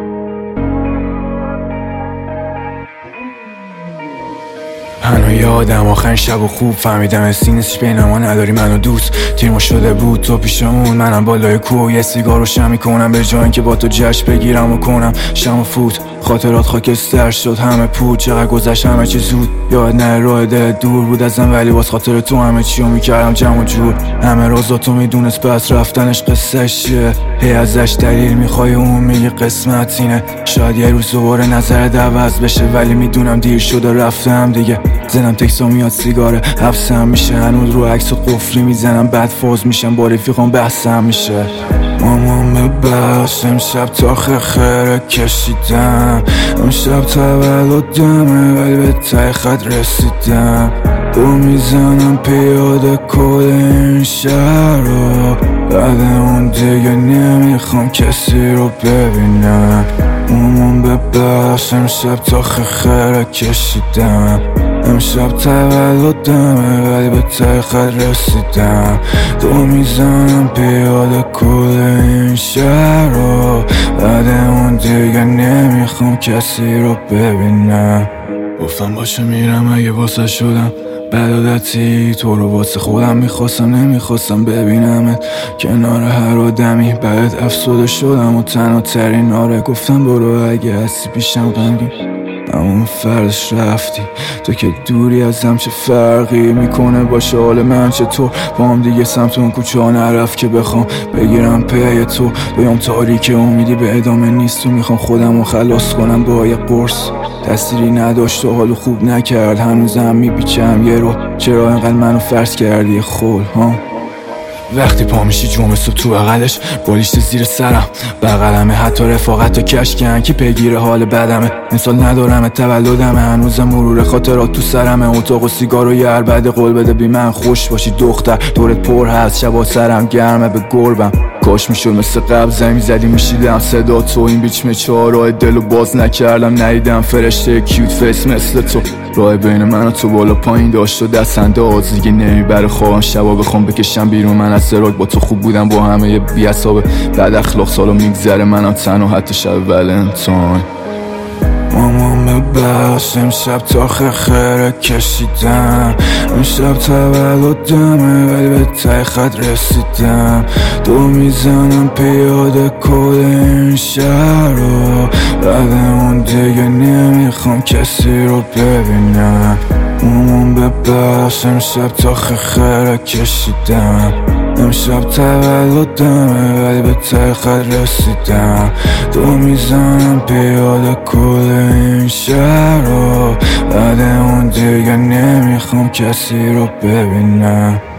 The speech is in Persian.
هنو یادم آخرین شب و خوب فهمیدم حسی نیستش بین ما نداری منو دوست. تیرمو شده بود تو پیشمون، منم بالای کوه یه سیگار روشن میکنم به جای اینکه با تو جشن بگیرم و کنم شم و فوت. خاطرات خاکستر شد همه پود، چقدر گذشت همه چی زود. یاد نره راه دلت دور بود ازم ولی باز خاطر تو همه چیو میکردم جمع و جور. همه رازاتو میدونست پس رفتنش قصهش چیه، هی ازش دلیل میخوای اون میگه قسمت اینه. شاید یه روز دوباره نظرت عوض بشه ولی میدونم دیر شده رفتم دیگه. زنم تکسا میاد سیگاره حبسم میشه، هنوز رو عکس و قفلی میزنم بعد فاز میشم با رفیقام بحثم میشه. مامان ببخش امشب تا خیره کشیدم، امشب تولدمه ولی به ته خط رسیدم. دو میزنم پیاده کل این شهر رو، بعد اون دیگه نمیخوام کسی رو ببینم. مامان ببخش امشب تا خیره کشیدم، امشب تولدمه ولی به ته خط رسیدم. دو میزنم پیاده کل این شهر رو، بعد اون دیگه نمیخوام کسی رو ببینم. گفتم باشه میرم اگه واسه شدم بد عادتی، تو رو واسه خودم میخواستم نمیخواستم ببینمت کنار هر آدمی. بعد افسوده شدم و تنها ترین آره گفتم برو اگه هستی پیشم غمگین. اما فردش رفتی تو که دوری ازم چه فرقی میکنه باشه حال من چطور. با هم دیگه سمت اون کوچه ها نرفت که بخوام بگیرم پی تو. بیام تاریک امیدی به ادامه نیست و میخوام خودم رو خلاص کنم با یه قرص. تأثیری نداشت و حالو خوب نکرد، هنوزم میپیچم یه رو. چرا اینقدر منو فرض کردی خول ها؟ وقتی پا میشی جمعه صبح تو بغلش بالیشت زیر سرم، بغلمه حتی رفاقت و کشکن که پیگیر حال بدمه. امسال ندارم تولدمه هنوزم مرور خاطرات تو سرمه. اتاق و سیگار و یه عربده قول بده بی من خوش باشی دختر. دورت پر هست شبا سرم گرمه به گربم. کاش میشد مثل قبل زمین زدی میشیدم صدا تو. این بیچمه چهارراه دلو باز نکردم ندیدم فرشته کیوت فیس مثل تو. راه بین من و تو بالا پایین داشت و دست انداز دیگه نمیبره خوابم شبا بخوام بکشم بیرون. من از سراغ با تو خوب بودم با همه یه بی‌حساب بعد اخلاق سالا میگذره منم تنها حتی شب ولنتاین. مامان ببخش امشب تا خیره کشیدم، امشب تولدمه ولی به ته خط رسیدم. دو میزنم پیاده کل این شهر رو، بعد اون دیگه نمیخوام کسی رو ببینم. مامان ببخش امشب تا خیره کشیدم، امشب تولدمه ولی به ته خط رسیدم. دو میزنم پیاده کل این شهر رو، بعد اون دیگه نمیخوام کسی رو ببینم.